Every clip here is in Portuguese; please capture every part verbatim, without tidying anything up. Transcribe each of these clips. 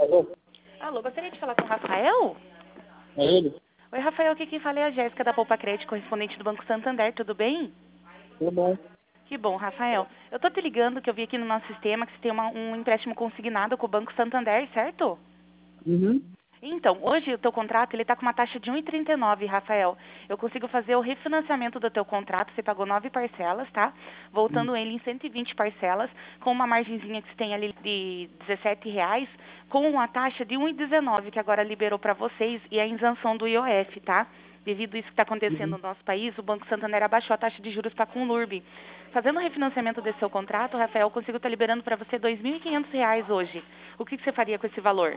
Alô? Alô, gostaria de falar com o Rafael? É ele? Oi, Rafael, aqui quem fala é a Jéssica da Poupa Crédito, correspondente do Banco Santander, tudo bem? Tudo bom? Que bom, Rafael. Eu tô te ligando que eu vi aqui no nosso sistema que você tem uma- um empréstimo consignado com o Banco Santander, certo? Uhum. Então, hoje o teu contrato ele está com uma taxa de um vírgula trinta e nove, Rafael. Eu consigo fazer o refinanciamento do teu contrato, você pagou nove parcelas, tá? Hum. Voltando ele em cento e vinte parcelas, com uma margenzinha que você tem ali de dezessete reais, com uma taxa de um vírgula dezenove, que agora liberou para vocês, e a isenção do I O F, tá? Devido a isso que está acontecendo Uhum. no nosso país, o Banco Santander abaixou a taxa de juros para com o Lurb. Fazendo o refinanciamento desse seu contrato, Rafael, eu consigo estar liberando para você dois mil e quinhentos reais hoje. O que, que você faria com esse valor?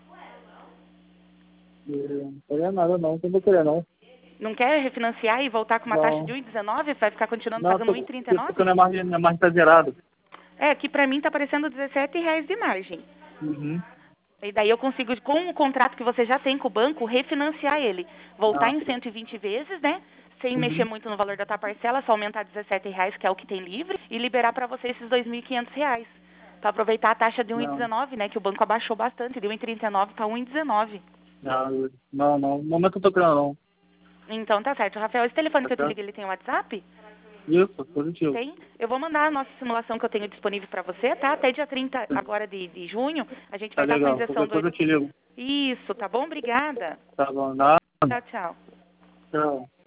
É, Não queria nada não, não tô querendo não. Não quer refinanciar e voltar com uma taxa de Não, um vírgula dezenove? Vai ficar continuando não, pagando tô, um vírgula trinta e porque nove? minha margem, minha margem tá zerada. É, aqui pra mim tá aparecendo dezessete reais de margem. Uhum. E daí eu consigo, com o contrato que você já tem com o banco, refinanciar ele. Voltar Ah, em cento e vinte vezes, né? Sem mexer uhum. muito no valor da tua parcela, só aumentar dezessete reais, que é o que tem livre, e liberar pra você esses dois mil e quinhentos reais. Pra aproveitar a taxa de um vírgula Não, dezenove, né? Que o banco abaixou bastante, de um vírgula trinta e nove para um vírgula dezenove. não, não, não, no momento eu tô querendo não. Então tá certo. Rafael, esse telefone Tá que eu te certo? liguei, ele tem WhatsApp? Isso, positivo. Tem. Eu vou mandar a nossa simulação que eu tenho disponível para você, tá? Até dia trinta agora de, de junho, a gente Tá vai estar com a legal, isenção qualquer do... coisa eu te ligo. Isso, tá bom? Obrigada. Tá bom, nada. Tchau, tchau. Tchau.